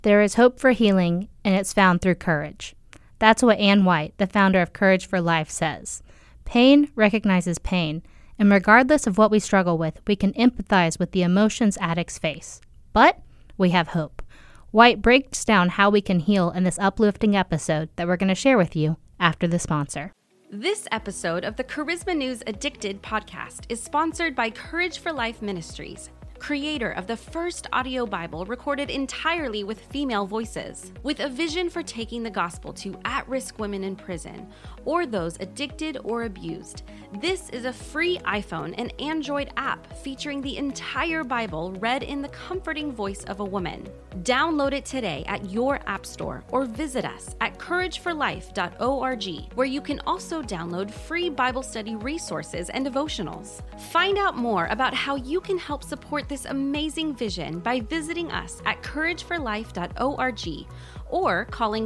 There is hope for healing, and it's found through courage. That's what Ann White, the founder of Courage for Life, says. Pain recognizes pain, and regardless of what we struggle with, we can empathize with the emotions addicts face. But we have hope. White breaks down how we can heal in this uplifting episode that we're going to share with you after the sponsor. This episode of the Charisma News Addicted podcast is sponsored by Courage for Life Ministries, creator of the first audio Bible recorded entirely with female voices, with a vision for taking the gospel to at-risk women in prison or those addicted or abused. This is a free iPhone and Android app featuring the entire Bible read in the comforting voice of a woman. Download it today at your app store or visit us at courageforlife.org, where you can also download free Bible study resources and devotionals. Find out more about how you can help support this amazing vision by visiting us at courageforlife.org or calling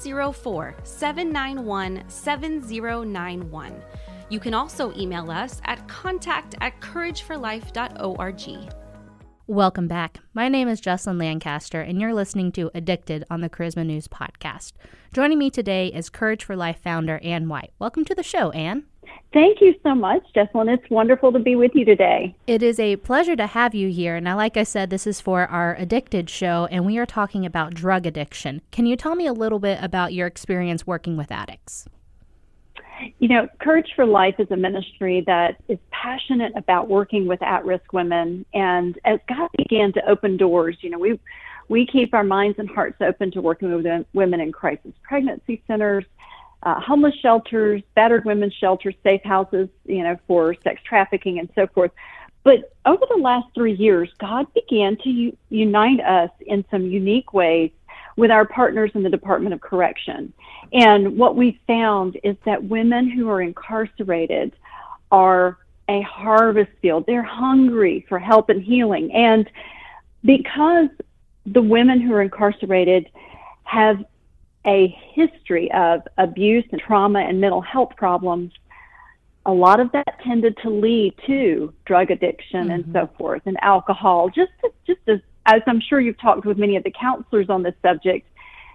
404-791-7091. You can also email us at contact@courageforlife.org. Welcome back. My name is Jessalyn Lancaster, and you're listening to Addicted on the Charisma News podcast. Joining me today is Courage for Life founder Ann White. Welcome to the show, Ann. Thank you so much, Jessalyn. It's wonderful to be with you today. It is a pleasure to have you here. Now, like I said, this is for our Addicted show, and we are talking about drug addiction. Can you tell me a little bit about your experience working with addicts? You know, Courage for Life is a ministry that is passionate about working with at-risk women. And as God began to open doors, you know, we keep our minds and hearts open to working with women in crisis pregnancy centers, homeless shelters, battered women's shelters, safe houses, you know, for sex trafficking and so forth. But over the last 3 years, God began to unite us in some unique ways with our partners in the Department of Correction. And what we found is that women who are incarcerated are a harvest field. They're hungry for help and healing. And because the women who are incarcerated have a history of abuse and trauma and mental health problems, a lot of that tended to lead to drug addiction and so forth, and alcohol. Just as I'm sure you've talked with many of the counselors on this subject,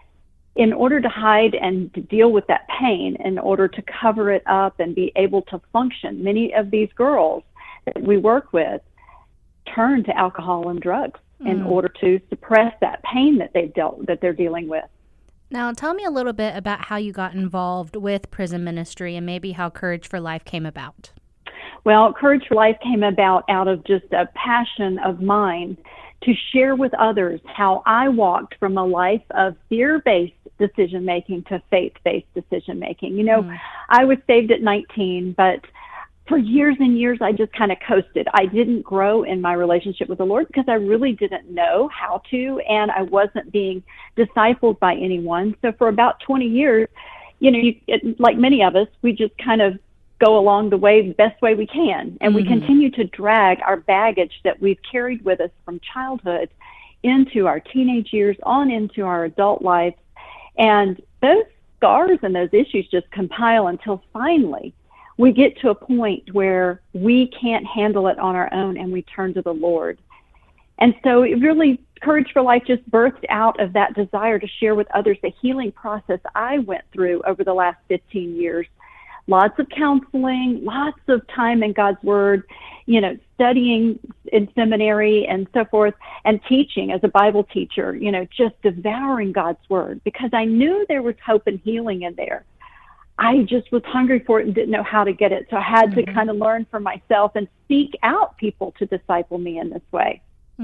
in order to hide and to deal with that pain, in order to cover it up and be able to function, many of these girls that we work with turn to alcohol and drugs in order to suppress that pain that they're dealing with. Now, tell me a little bit about how you got involved with prison ministry and maybe how Courage for Life came about. Well, Courage for Life came about out of just a passion of mine to share with others how I walked from a life of fear-based decision-making to faith-based decision-making. You know, I was saved at 19, but for years and years, I just kind of coasted. I didn't grow in my relationship with the Lord because I really didn't know how to, and I wasn't being discipled by anyone. So for about 20 years, you know, like many of us, we just kind of go along the best way we can. And we continue to drag our baggage that we've carried with us from childhood into our teenage years, on into our adult life. And those scars and those issues just compile until finally we get to a point where we can't handle it on our own and we turn to the Lord. And so it really, Courage for Life just birthed out of that desire to share with others the healing process I went through over the last 15 years. Lots of counseling, lots of time in God's Word, you know, studying in seminary and so forth, and teaching as a Bible teacher, you know, just devouring God's Word because I knew there was hope and healing in there. I just was hungry for it and didn't know how to get it. So I had to kind of learn for myself and seek out people to disciple me in this way.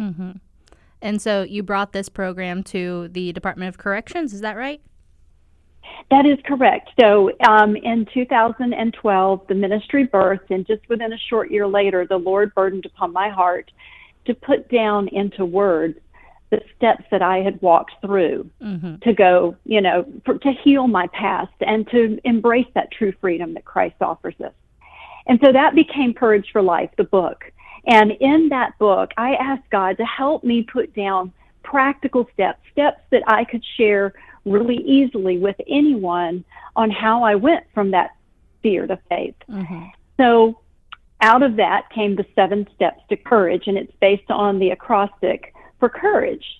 And so you brought this program to the Department of Corrections, is that right? That is correct. So in 2012, the ministry birthed, and just within a short year later, the Lord burdened upon my heart to put down into words the steps that I had walked through to go, you know, to heal my past and to embrace that true freedom that Christ offers us. And so that became Courage for Life, the book. And in that book, I asked God to help me put down practical steps that I could share really easily with anyone on how I went from that fear to faith. So out of that came the 7 steps to courage, and it's based on the acrostic for courage.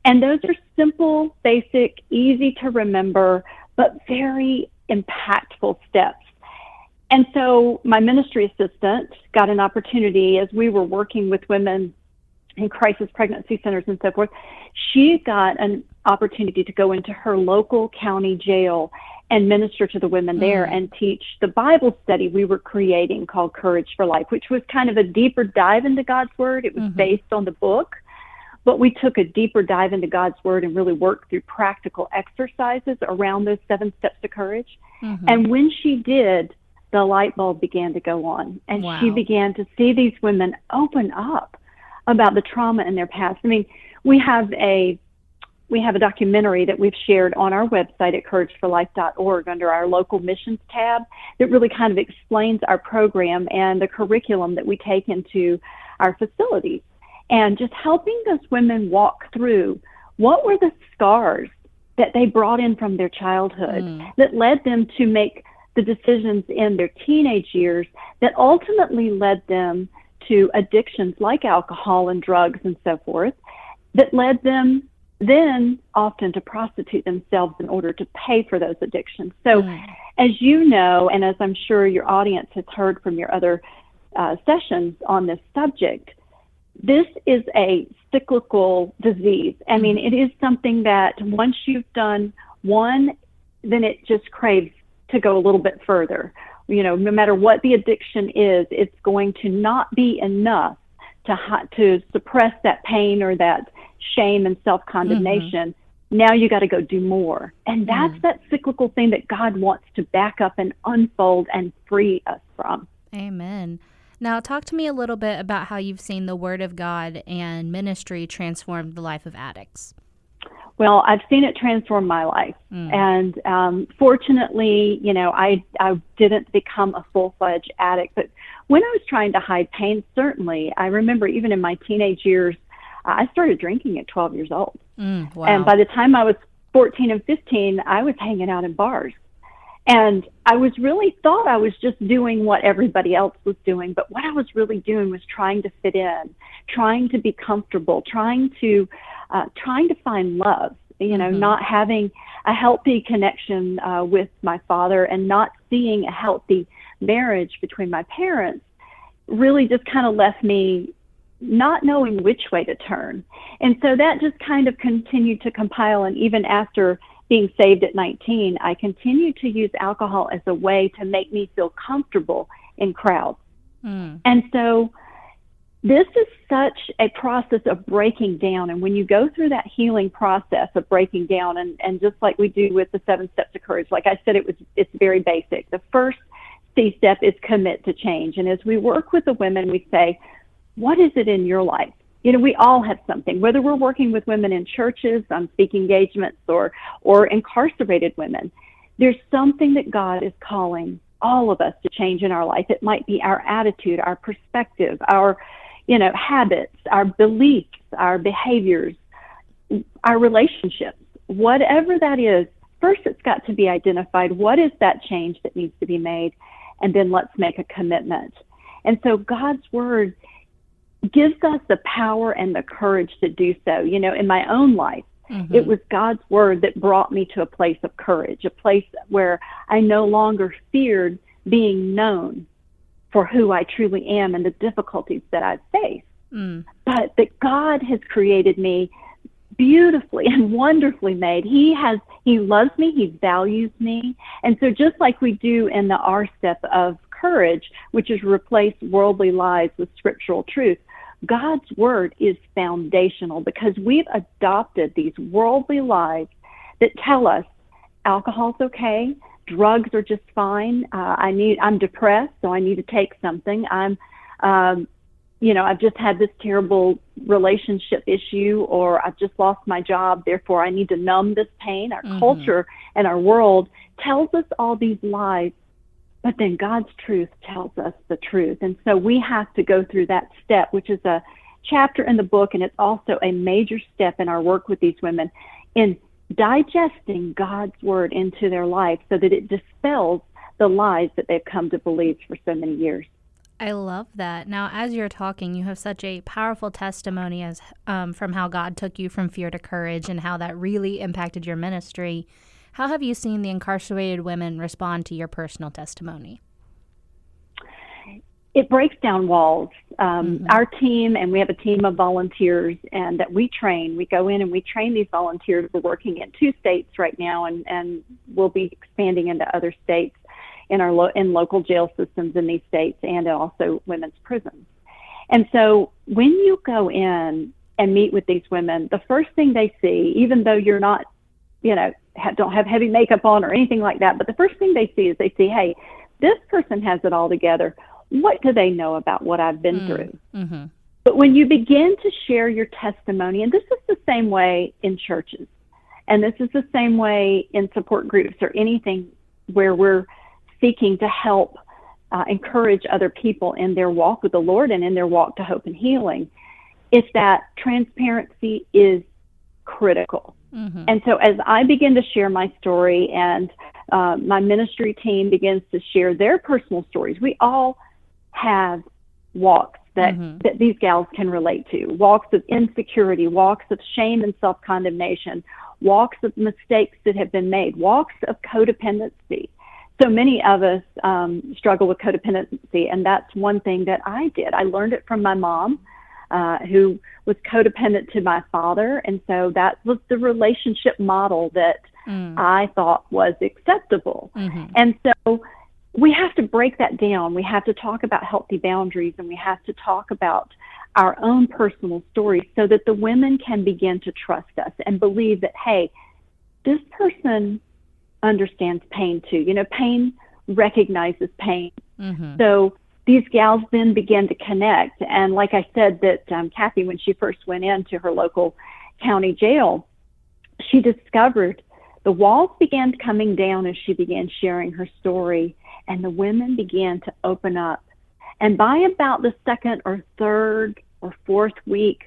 And those are simple, basic, easy to remember, but very impactful steps. And so my ministry assistant got an opportunity as we were working with women in crisis pregnancy centers and so forth. She got an opportunity to go into her local county jail and minister to the women there and teach the Bible study we were creating called Courage for Life, which was kind of a deeper dive into God's Word. It was based on the book, but we took a deeper dive into God's Word and really worked through practical exercises around those 7 steps to courage. And when she did, the light bulb began to go on, and she began to see these women open up about the trauma in their past. I mean, we have a documentary that we've shared on our website at courageforlife.org under our local missions tab that really kind of explains our program and the curriculum that we take into our facilities, and just helping those women walk through what were the scars that they brought in from their childhood that led them to make the decisions in their teenage years that ultimately led them to addictions like alcohol and drugs and so forth, that led them then often to prostitute themselves in order to pay for those addictions. So as you know, and as I'm sure your audience has heard from your other sessions on this subject, this is a cyclical disease. I mean, it is something that once you've done one, then it just craves to go a little bit further. You know, no matter what the addiction is, it's going to not be enough to suppress that pain or that shame and self-condemnation. Now you got to go do more. And that's that cyclical thing that God wants to back up and unfold and free us from. Amen. Now, talk to me a little bit about how you've seen the Word of God and ministry transform the life of addicts. Well, I've seen it transform my life. And fortunately, you know, I didn't become a full-fledged addict. But when I was trying to hide pain, certainly, I remember even in my teenage years, I started drinking at 12 years old. And by the time I was 14 and 15, I was hanging out in bars. And I was really thought I was just doing what everybody else was doing. But what I was really doing was trying to fit in, trying to be comfortable, trying to find love, you know, not having a healthy connection with my father and not seeing a healthy marriage between my parents really just kind of left me not knowing which way to turn. And so that just kind of continued to compile. And even after being saved at 19, I continued to use alcohol as a way to make me feel comfortable in crowds. And so this is such a process of breaking down. And when you go through that healing process of breaking down, and just like we do with the 7 steps to courage, like I said, it's very basic. The first C step is commit to change. And as we work with the women, we say, what is it in your life? You know, we all have something, whether we're working with women in churches, on speaking engagements, or incarcerated women. There's something that God is calling all of us to change in our life. It might be our attitude, our perspective, our, you know, habits, our beliefs, our behaviors, our relationships, whatever that is. First, it's got to be identified. What is that change that needs to be made? And then let's make a commitment. And so God's Word gives us the power and the courage to do so. You know, in my own life, it was God's Word that brought me to a place of courage, a place where I no longer feared being known for who I truly am and the difficulties that I've faced. But that God has created me beautifully and wonderfully made. He loves me, He values me. And so just like we do in the R step of courage, which is replace worldly lies with scriptural truth, God's Word is foundational because we've adopted these worldly lies that tell us alcohol's okay, drugs are just fine, I'm depressed, so I need to take something. I've just had this terrible relationship issue, or I've just lost my job, therefore I need to numb this pain. Our culture and our world tells us all these lies, but then God's truth tells us the truth. And so we have to go through that step, which is a chapter in the book, and it's also a major step in our work with these women in digesting God's Word into their life so that it dispels the lies that they've come to believe for so many years. I love that. Now, as you're talking, you have such a powerful testimony as from how God took you from fear to courage and how that really impacted your ministry. How have you seen the incarcerated women respond to your personal testimony? It breaks down walls. Our team, and we have a team of volunteers and that we train. We go in and we train these volunteers. We're working in 2 states right now, and we'll be expanding into other states in our in local jail systems in these states, and also women's prisons. And so when you go in and meet with these women, the first thing they see, even though you're not, don't have heavy makeup on or anything like that, but the first thing they see is they see, hey, this person has it all together. What do they know about what I've been through? Mm-hmm. But when you begin to share your testimony, and this is the same way in churches, and this is the same way in support groups or anything where we're seeking to help encourage other people in their walk with the Lord and in their walk to hope and healing, is that transparency is critical. Mm-hmm. And so as I begin to share my story and my ministry team begins to share their personal stories, we all have walks that these gals can relate to, walks of insecurity, walks of shame and self-condemnation, walks of mistakes that have been made, walks of codependency. So many of us struggle with codependency, and that's one thing that I did. I learned it from my mom, who was codependent to my father, and so that was the relationship model that I thought was acceptable. Mm-hmm. And so we have to break that down. We have to talk about healthy boundaries, and we have to talk about our own personal stories so that the women can begin to trust us and believe that, hey, this person understands pain too. Pain recognizes pain. Mm-hmm. So these gals then begin to connect. And like I said, that Kathy, when she first went into her local county jail, she discovered the walls began coming down as she began sharing her story, and the women began to open up. And by about the 2nd or 3rd or 4th week,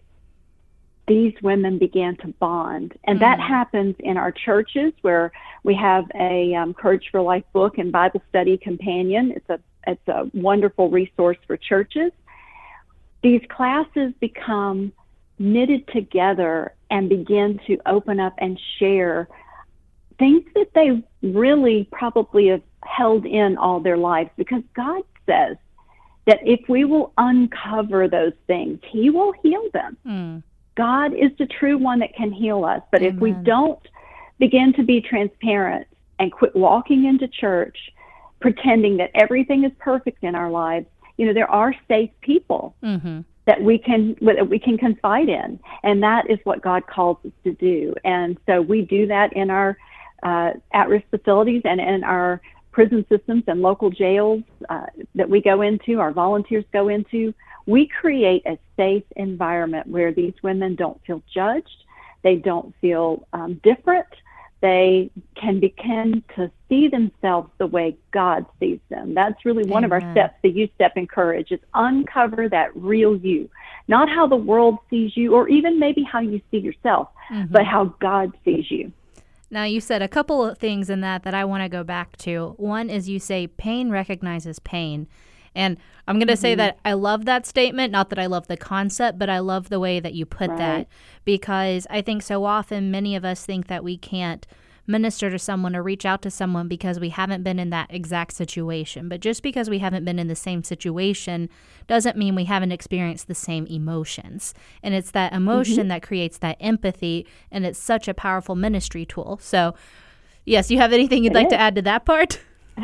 these women began to bond. And that happens in our churches, where we have a Courage for Life book and Bible study companion. It's a wonderful resource for churches. These classes become knitted together and begin to open up and share things that they really probably have held in all their lives, because God says that if we will uncover those things, He will heal them. God is the true one that can heal us. But Amen. If we don't begin to be transparent and quit walking into church pretending that everything is perfect in our lives, there are safe people that we can confide in. And that is what God calls us to do. And so we do that in our at-risk facilities and in our prison systems and local jails that we go into, our volunteers go into. We create a safe environment where these women don't feel judged. They don't feel different. They can begin to see themselves the way God sees them. That's really one Amen. Of our steps, the You Step in Courage, is uncover that real you. Not how the world sees you, or even maybe how you see yourself, but how God sees you. Now, you said a couple of things in that I want to go back to. One is you say pain recognizes pain. And I'm going to say that I love that statement, not that I love the concept, but I love the way that you put that, because I think so often many of us think that we can't minister to someone or reach out to someone because we haven't been in that exact situation. But just because we haven't been in the same situation doesn't mean we haven't experienced the same emotions. And it's that emotion that creates that empathy, and it's such a powerful ministry tool. So, yes, you have anything you'd like to add to that part?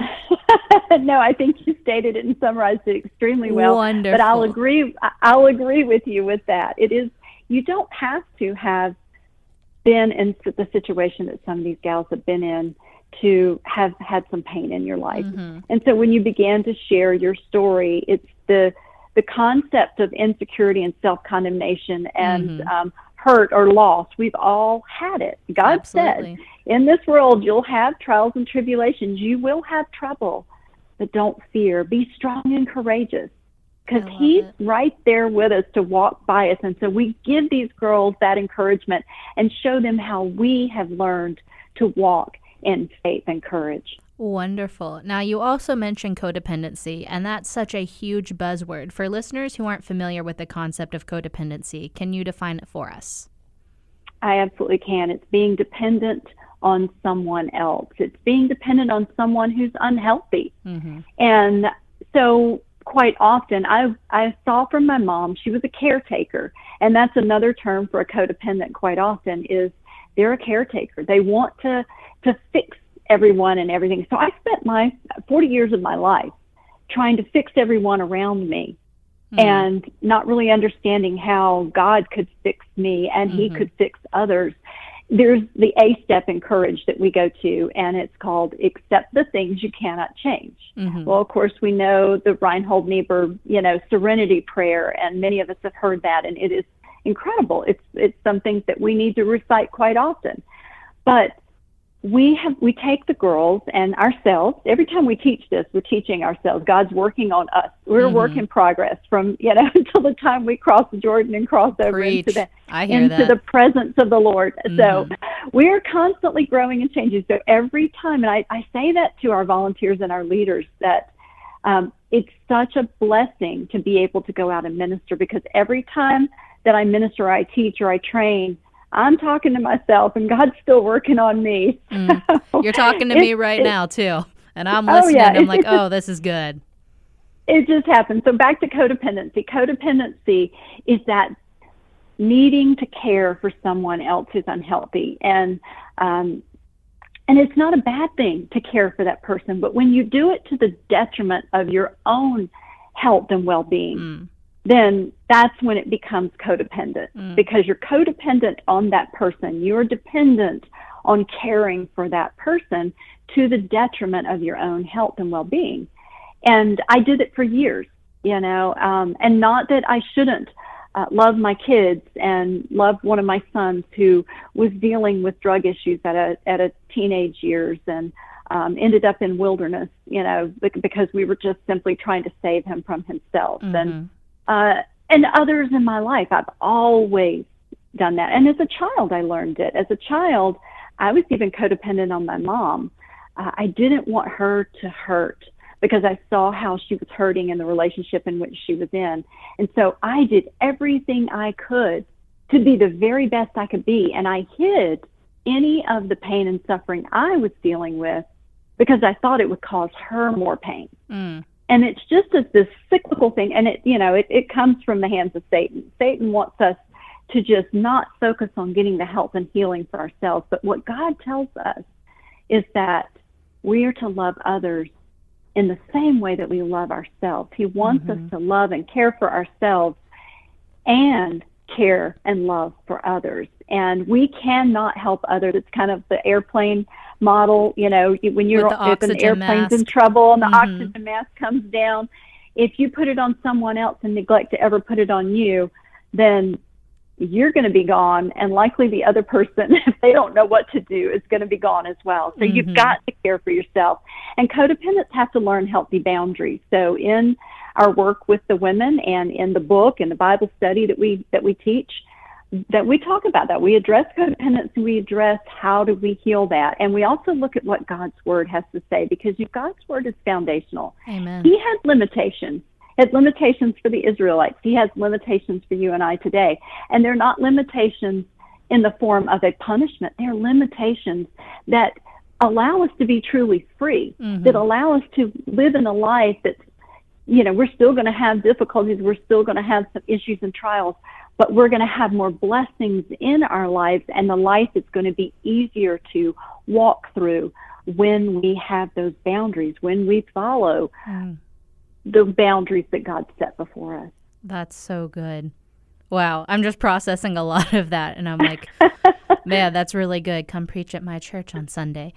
No, I think you stated it and summarized it extremely well. Wonderful. But I'll agree with you with that. It is, you don't have to have been in the situation that some of these gals have been in to have had some pain in your life. And so when you began to share your story, it's the concept of insecurity and self-condemnation and hurt or loss. We've all had it. God said, in this world, you'll have trials and tribulations. You will have trouble, but don't fear. Be strong and courageous, because He's right there with us to walk by us. And so we give these girls that encouragement and show them how we have learned to walk in faith and courage. Wonderful. Now, you also mentioned codependency, and that's such a huge buzzword. For listeners who aren't familiar with the concept of codependency, can you define it for us? I absolutely can. It's being dependent on someone else. It's being dependent on someone who's unhealthy. Mm-hmm. And so quite often, I saw from my mom, she was a caretaker. And that's another term for a codependent quite often is they're a caretaker. They want to fix everyone and everything. So I spent my 40 years of my life trying to fix everyone around me and not really understanding how God could fix me and he could fix others. There's the A step in courage that we go to, and it's called accept the things you cannot change. Well, of course, we know the Reinhold Niebuhr, serenity prayer, and many of us have heard that, and it is incredible. It's something that we need to recite quite often. But we take the girls and ourselves. Every time we teach this, we're teaching ourselves. God's working on us. We're a work in progress from, until the time we cross the Jordan and cross over into the presence of the Lord. So we're constantly growing and changing. So every time, and I say that to our volunteers and our leaders, that it's such a blessing to be able to go out and minister, because every time that I minister, or I teach, or I train, I'm talking to myself, and God's still working on me. You're talking to me right now, too. And I'm listening, and I'm like, oh, this is good. It just happens. So back to codependency. Codependency is that needing to care for someone else who's unhealthy. And it's not a bad thing to care for that person, but when you do it to the detriment of your own health and well-being, then that's when it becomes codependent, because you're codependent on that person. You're dependent on caring for that person to the detriment of your own health and well-being. And I did it for years, and not that I shouldn't love my kids and love one of my sons who was dealing with drug issues at a teenage years and ended up in wilderness, because we were just simply trying to save him from himself. And others in my life, I've always done that. And as a child, I learned it. As a child, I was even codependent on my mom. I didn't want her to hurt because I saw how she was hurting in the relationship in which she was in. And so I did everything I could to be the very best I could be. And I hid any of the pain and suffering I was dealing with because I thought it would cause her more pain. And it's just this cyclical thing, and it comes from the hands of Satan. Satan wants us to just not focus on getting the health and healing for ourselves. But what God tells us is that we are to love others in the same way that we love ourselves. He wants us to love and care for ourselves and care and love for others. And we cannot help others. It's kind of the airplane model, when you're if an airplane's in trouble and the oxygen mask comes down, if you put it on someone else and neglect to ever put it on you, then you're going to be gone, and likely the other person, if they don't know what to do, is going to be gone as well. So you've got to care for yourself. And codependents have to learn healthy boundaries. So in our work with the women and in the book and the Bible study that we teach, that we talk about that. We address codependence, and we address how do we heal that. And we also look at what God's Word has to say, because God's Word is foundational. Amen. He has limitations. He has limitations for the Israelites. He has limitations for you and I today. And they're not limitations in the form of a punishment. They're limitations that allow us to be truly free, that allow us to live in a life that's, we're still going to have difficulties. We're still going to have some issues and trials, but we're going to have more blessings in our lives, and the life is going to be easier to walk through when we have those boundaries, when we follow the boundaries that God set before us. That's so good. Wow. I'm just processing a lot of that, and I'm like, man, that's really good. Come preach at my church on Sunday.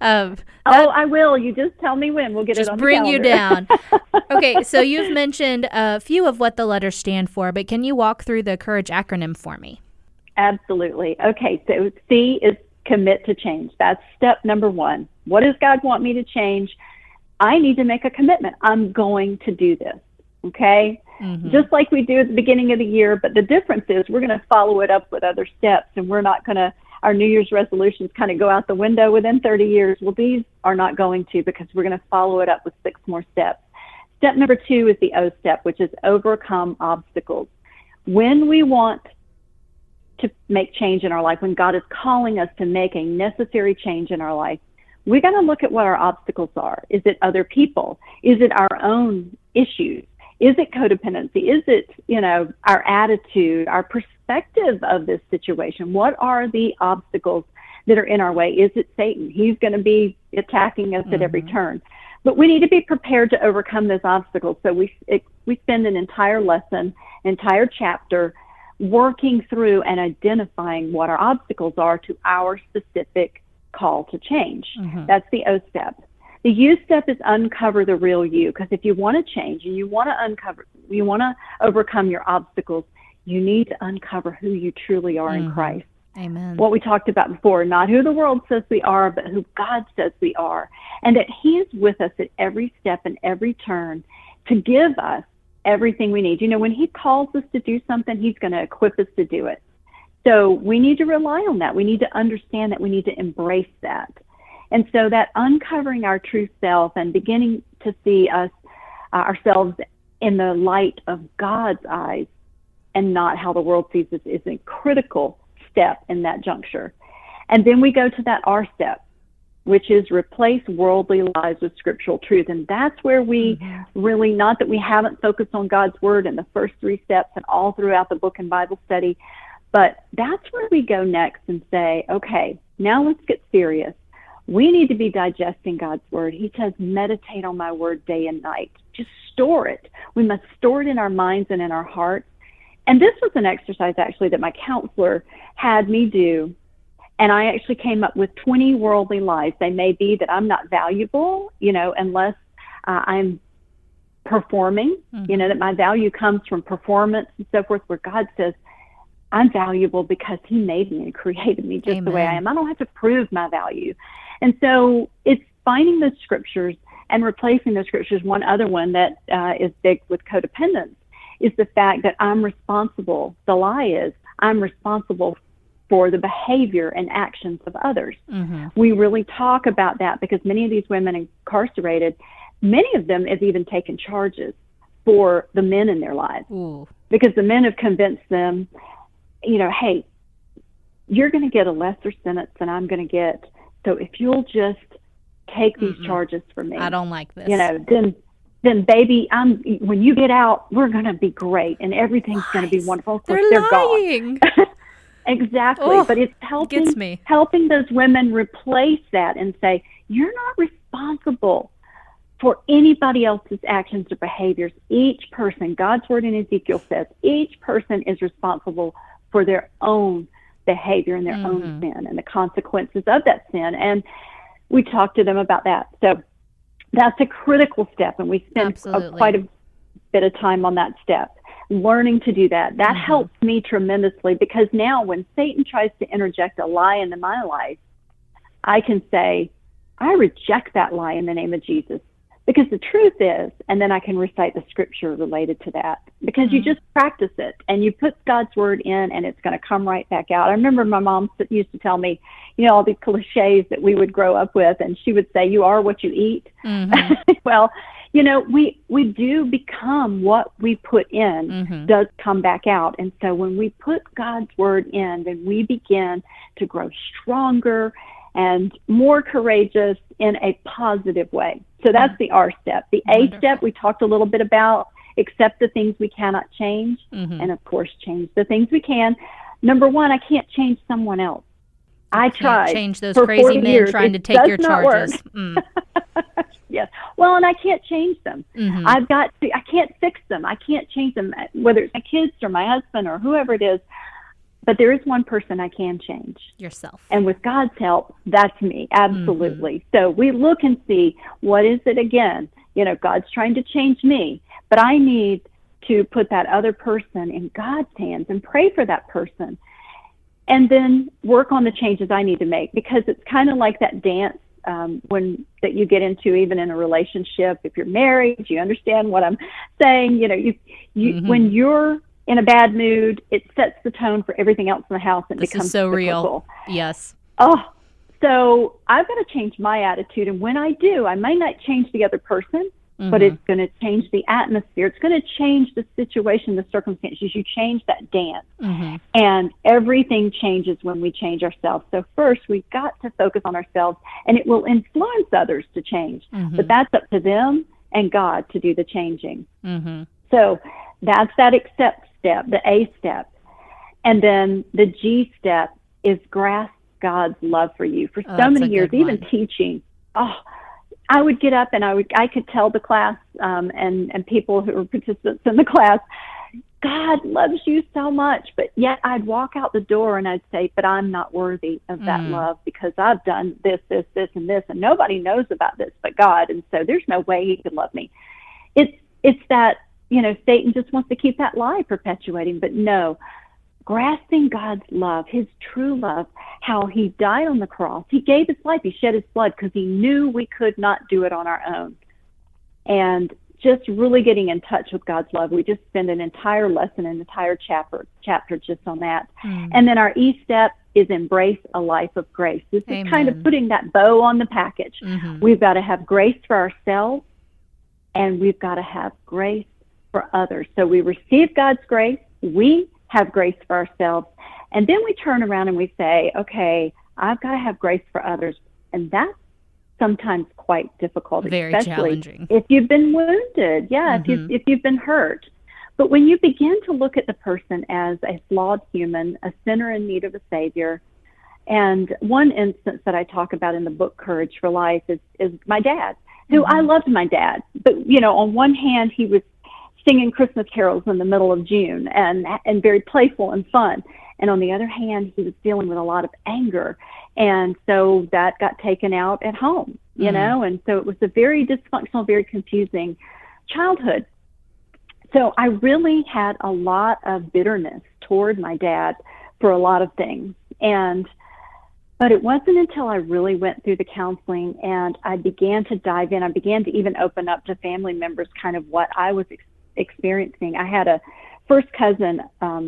I will. You just tell me when. We'll get it on the calendar. Just bring you down. Okay, so you've mentioned a few of what the letters stand for, but can you walk through the COURAGE acronym for me? Absolutely. Okay, so C is commit to change. That's step number one. What does God want me to change? I need to make a commitment. I'm going to do this. Okay? Just like we do at the beginning of the year, but the difference is we're going to follow it up with other steps, and we're not going to our New Year's resolutions kind of go out the window within 30 years. Well, these are not going to, because we're going to follow it up with 6 more steps. Step number 2 is the O step, which is overcome obstacles. When we want to make change in our life, when God is calling us to make a necessary change in our life, we got to look at what our obstacles are. Is it other people? Is it our own issues? Is it codependency? Is it, our attitude, our perspective of this situation? What are the obstacles that are in our way? Is it Satan? He's going to be attacking us at every turn. But we need to be prepared to overcome those obstacles. So we spend an entire lesson, entire chapter, working through and identifying what our obstacles are to our specific call to change. That's the O step. The U step is uncover the real you, because if you want to change and you want to overcome your obstacles, you need to uncover who you truly are in Christ. Amen. What we talked about before, not who the world says we are, but who God says we are. And that He is with us at every step and every turn to give us everything we need. When He calls us to do something, He's going to equip us to do it. So we need to rely on that. We need to understand that. We need to embrace that. And so that uncovering our true self and beginning to see ourselves in the light of God's eyes and not how the world sees us is a critical step in that juncture. And then we go to that R step, which is replace worldly lies with scriptural truth. And that's where we really, not that we haven't focused on God's word in the first 3 steps and all throughout the book and Bible study, but that's where we go next and say, okay, now let's get serious. We need to be digesting God's word. He says, meditate on my word day and night. Just store it. We must store it in our minds and in our hearts. And this was an exercise, actually, that my counselor had me do. And I actually came up with 20 worldly lies. They may be that I'm not valuable, unless I'm performing, that my value comes from performance and so forth, where God says, I'm valuable because He made me and created me just the way I am. I don't have to prove my value. And so it's finding those scriptures and replacing those scriptures. One other one that is big with codependence is the fact that I'm responsible. The lie is I'm responsible for the behavior and actions of others. We really talk about that because many of these women incarcerated, many of them have even taken charges for the men in their lives. Because the men have convinced them, hey, you're going to get a lesser sentence than I'm going to get. So if you'll just take these charges for me, I don't like this. Then baby, when you get out, we're going to be great and everything's going to be wonderful. Of course, they're lying. Gone. Exactly. But it's helping those women replace that and say, you're not responsible for anybody else's actions or behaviors. Each person, God's word in Ezekiel says, each person is responsible for their own behavior and their own sin and the consequences of that sin. And we talk to them about that. So that's a critical step, and we spend quite a bit of time on that step, learning to do that. That helps me tremendously, because now when Satan tries to interject a lie into my life, I can say, I reject that lie in the name of Jesus. Because the truth is, and then I can recite the scripture related to that, because you just practice it and you put God's word in and it's going to come right back out. I remember my mom used to tell me, all these cliches that we would grow up with, and she would say, you are what you eat. Well, we do become what we put in does come back out. And so when we put God's word in, then we begin to grow stronger and more courageous in a positive way. So that's the R step. The A step we talked a little bit about, accept the things we cannot change, and of course change the things we can. Number 1, I can't change someone else. I tried. Change those crazy men trying to take your charges. Yes. Well, and I can't change them. I can't fix them. I can't change them, whether it's my kids or my husband or whoever it is. But there is one person I can change. Yourself. And with God's help, that's me. Absolutely. So we look and see, what is it again? God's trying to change me, but I need to put that other person in God's hands and pray for that person. And then work on the changes I need to make, because it's kind of like that dance that you get into even in a relationship. If you're married, you understand what I'm saying. When you're in a bad mood, it sets the tone for everything else in the house and This becomes is so cyclical. real. Yes. Oh, so I've got to change my attitude. And when I do, I may not change the other person, but it's going to change the atmosphere. It's going to change the situation, the circumstances. You change that dance. And everything changes when we change ourselves. So first, we've got to focus on ourselves, and it will influence others to change. But that's up to them and God to do the changing. So that's that accept step, the A step. And then the G step is grasp God's love for you. For so many years, even teaching, I would get up and I could tell the class and people who were participants in the class, God loves you so much. But yet I'd walk out the door and I'd say, but I'm not worthy of that love because I've done this, this, this, and this, and nobody knows about this but God. And so there's no way he could love me. It's that, Satan just wants to keep that lie perpetuating. But no, grasping God's love, his true love, how he died on the cross. He gave his life. He shed his blood because he knew we could not do it on our own. And just really getting in touch with God's love. We just spend an entire lesson, an entire chapter just on that. And then our E step is embrace a life of grace. This is kind of putting that bow on the package. We've got to have grace for ourselves, and we've got to have grace for others. So we receive God's grace. We have grace for ourselves. And then we turn around and we say, okay, I've got to have grace for others. And that's sometimes quite difficult, very especially challenging. if you've been wounded. If you've been hurt. But when you begin to look at the person as a flawed human, a sinner in need of a savior, and one instance that I talk about in the book Courage for Life is my dad, who I loved my dad. But, on one hand, he was singing Christmas carols in the middle of June and very playful and fun. And on the other hand, he was dealing with a lot of anger. And so that got taken out at home, and so it was a very dysfunctional, very confusing childhood. So I really had a lot of bitterness toward my dad for a lot of things. But it wasn't until I really went through the counseling and I began to dive in, I began to even open up to family members kind of what I was experiencing. I had a first cousin,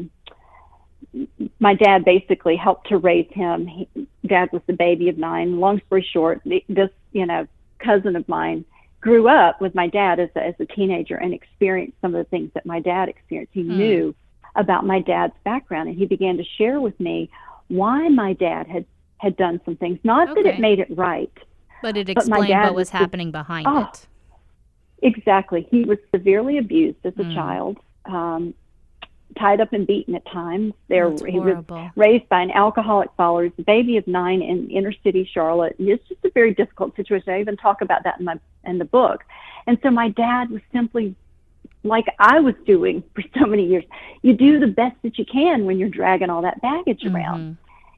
my dad basically helped to raise him. Dad was the baby of 9. Long story short, this cousin of mine grew up with my dad as a teenager and experienced some of the things that my dad experienced. He knew about my dad's background, and he began to share with me why my dad had done some things. Not that it made it right, but it explained what was happening behind it. Exactly. He was severely abused as a child, tied up and beaten at times. He was raised by an alcoholic father. He's a baby of 9 in inner city Charlotte. It's just a very difficult situation. I even talk about that in the book. And so my dad was simply like I was doing for so many years. You do the best that you can when you're dragging all that baggage around.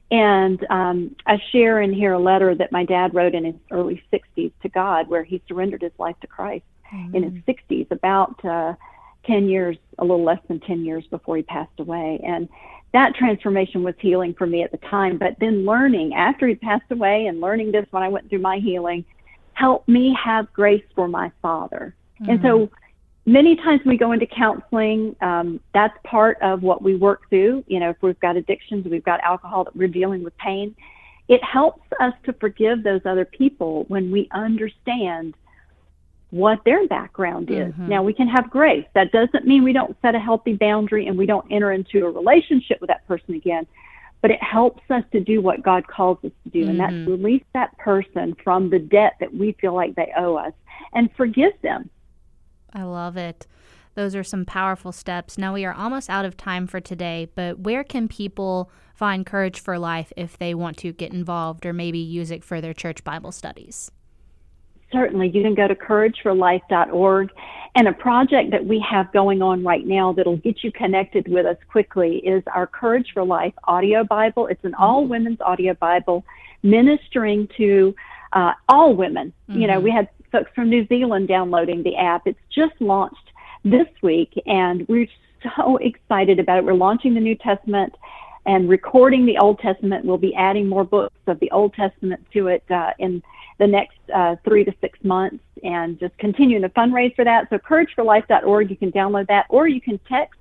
And I share in here a letter that my dad wrote in his early 60s to God, where he surrendered his life to Christ in his 60s, about 10 years, a little less than 10 years before he passed away. And that transformation was healing for me at the time. But then learning after he passed away and learning this when I went through my healing helped me have grace for my father. And so many times when we go into counseling, that's part of what we work through. If we've got addictions, we've got alcohol, that we're dealing with pain, it helps us to forgive those other people when we understand what their background is. Now, we can have grace. That doesn't mean we don't set a healthy boundary and we don't enter into a relationship with that person again, but it helps us to do what God calls us to do, and that's release that person from the debt that we feel like they owe us and forgive them. I love it. Those are some powerful steps. Now, we are almost out of time for today, but where can people find Courage for Life if they want to get involved or maybe use it for their church Bible studies? Certainly. You can go to courageforlife.org. And a project that we have going on right now that'll get you connected with us quickly is our Courage for Life audio Bible. It's an all-women's audio Bible ministering to all women. We had folks from New Zealand downloading the app. It's just launched this week, and we're so excited about it. We're launching the New Testament and recording the Old Testament. We'll be adding more books of the Old Testament to it in the next 3 to 6 months, and just continuing to fundraise for that. So courageforlife.org, you can download that, or you can text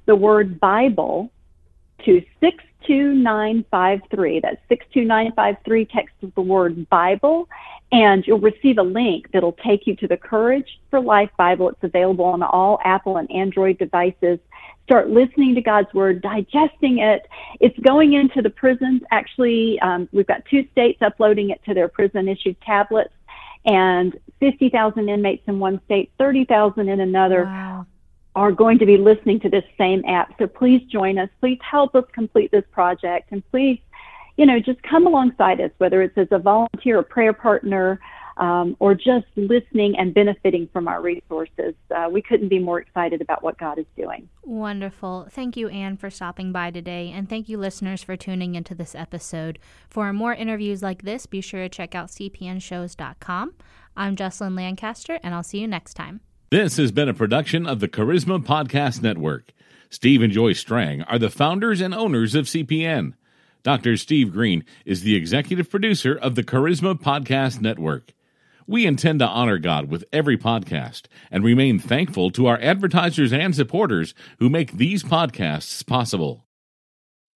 the word Bible to 62953. That's 62953. Text the word Bible, and you'll receive a link that'll take you to the Courage for Life Bible. It's available on all Apple and Android devices. Start listening to God's Word, digesting it. It's going into the prisons. Actually, we've got 2 states uploading it to their prison-issued tablets, and 50,000 inmates in one state, 30,000 in another. Wow. Are going to be listening to this same app. So please join us. Please help us complete this project. And please, just come alongside us, whether it's as a volunteer or prayer partner, or just listening and benefiting from our resources. We couldn't be more excited about what God is doing. Wonderful. Thank you, Ann, for stopping by today. And thank you, listeners, for tuning into this episode. For more interviews like this, be sure to check out cpnshows.com. I'm Jocelyn Lancaster, and I'll see you next time. This has been a production of the Charisma Podcast Network. Steve and Joy Strang are the founders and owners of CPN. Dr. Steve Green is the executive producer of the Charisma Podcast Network. We intend to honor God with every podcast and remain thankful to our advertisers and supporters who make these podcasts possible.